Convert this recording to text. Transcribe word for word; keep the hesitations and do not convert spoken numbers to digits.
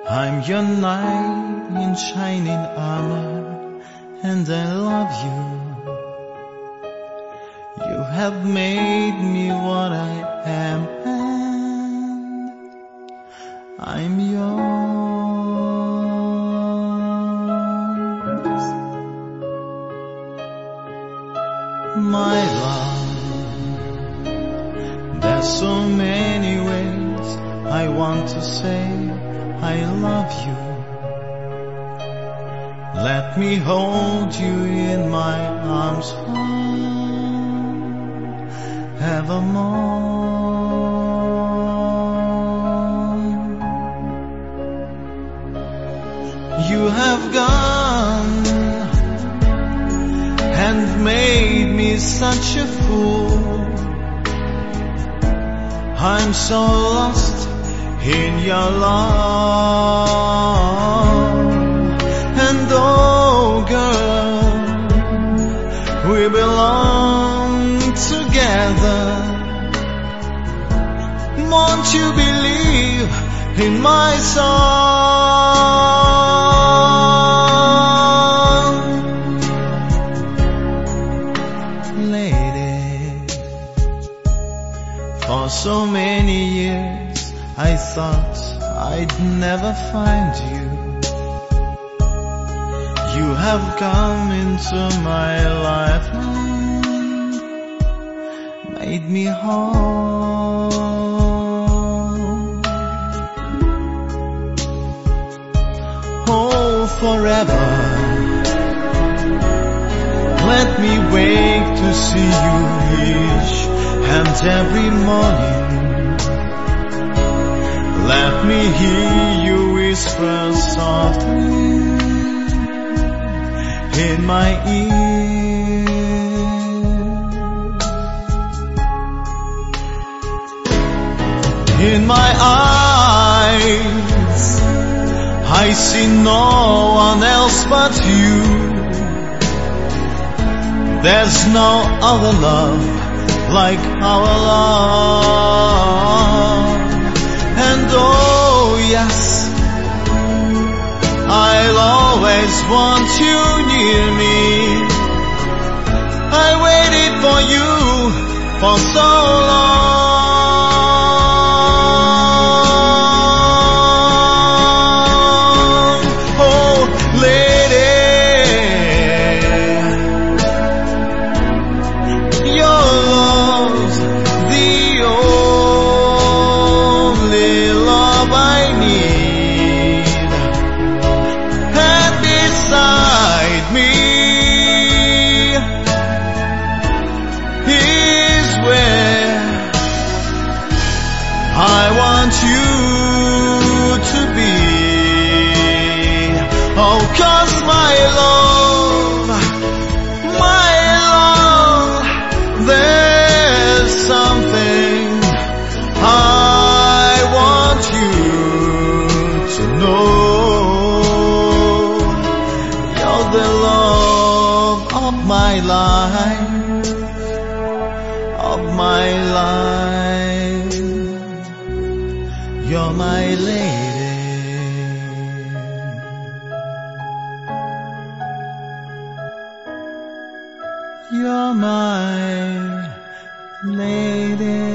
I'm your knight in shining armor, and I love you. You have made me what I am, and I'm yours. My love, there's so many ways I want to say I love you. Let me hold you in my arms forevermore. You have gone and made me such a fool. I'm so lost in your love. And oh girl, we belong together. Won't you believe in my song? Lady, for so many years I thought I'd never find you. You have come into my life and made me whole. Oh, forever, let me wake to see you each and every morning. Let me hear you whisper softly in my ear. In my eyes I see no one else but you. There's no other love like our love. And oh yes, I'll always want you near me. I waited for you for so long. Oh, lady, your love's the only love I need. Me is where I want you to be. Oh, 'cause my love, my love, there's something I want you to know. The love of my life, of my life, you're my lady. You're my lady.